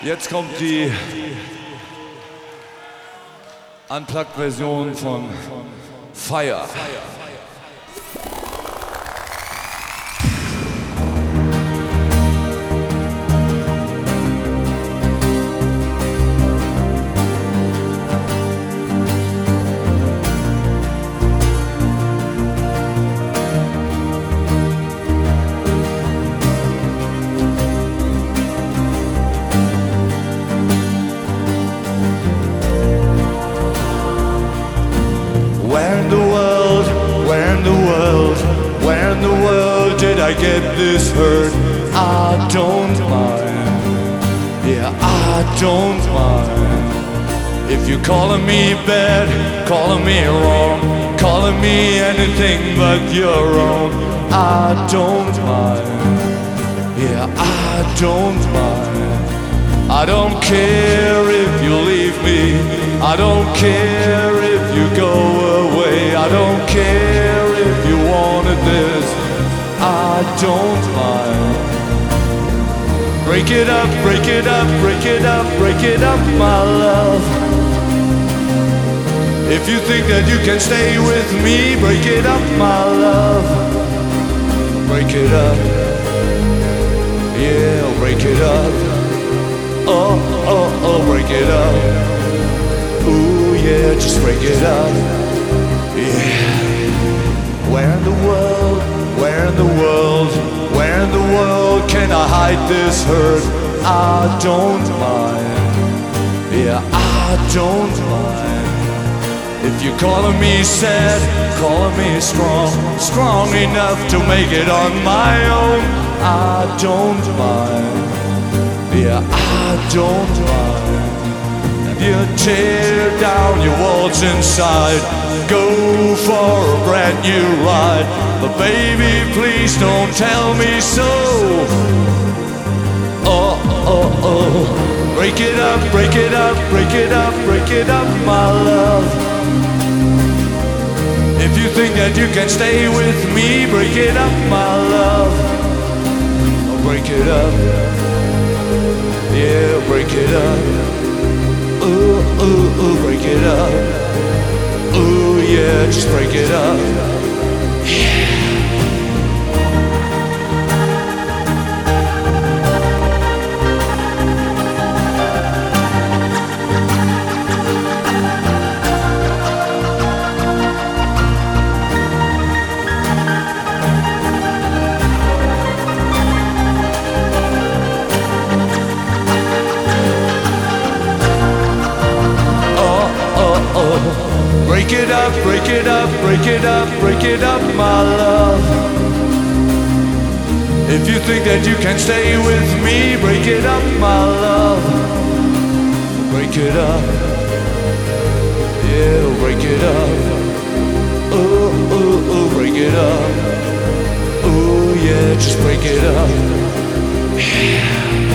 Jetzt kommt die Unplugged-Version von Fire. Where in the world did I get this hurt? I don't mind, yeah, I don't mind. If you're calling me bad, calling me wrong, calling me anything but your own, I don't mind, yeah, I don't mind. I don't care if you leave me, I don't care if you go away, I don't care if you wanted this, I don't mind. Break it up, break it up, break it up, break it up, my love. If you think that you can stay with me, break it up, my love. Break it up, yeah, break it up. Oh, oh, oh, break it up. Ooh, yeah, just break it up. Yeah. Where in the world, where in the world, where in the world can I hide this hurt? I don't mind. Yeah, I don't mind. If you're calling me sad, calling me strong, strong enough to make it on my own, I don't mind. Yeah, I don't mind. You tear down your walls inside, go for a brand new ride, but baby, please don't tell me so. Oh, oh, oh. Break it up, break it up, break it up, break it up, my love. If you think that you can stay with me, break it up, my love. Break it up. Yeah, break it up. Ooh, ooh, ooh, break it up. Ooh, yeah, just break it up. Yeah. Break it up, break it up, break it up, break it up, my love. If you think that you can stay with me, break it up, my love. Break it up, yeah, break it up. Ooh, ooh, ooh, break it up. Ooh, yeah, just break it up. Yeah.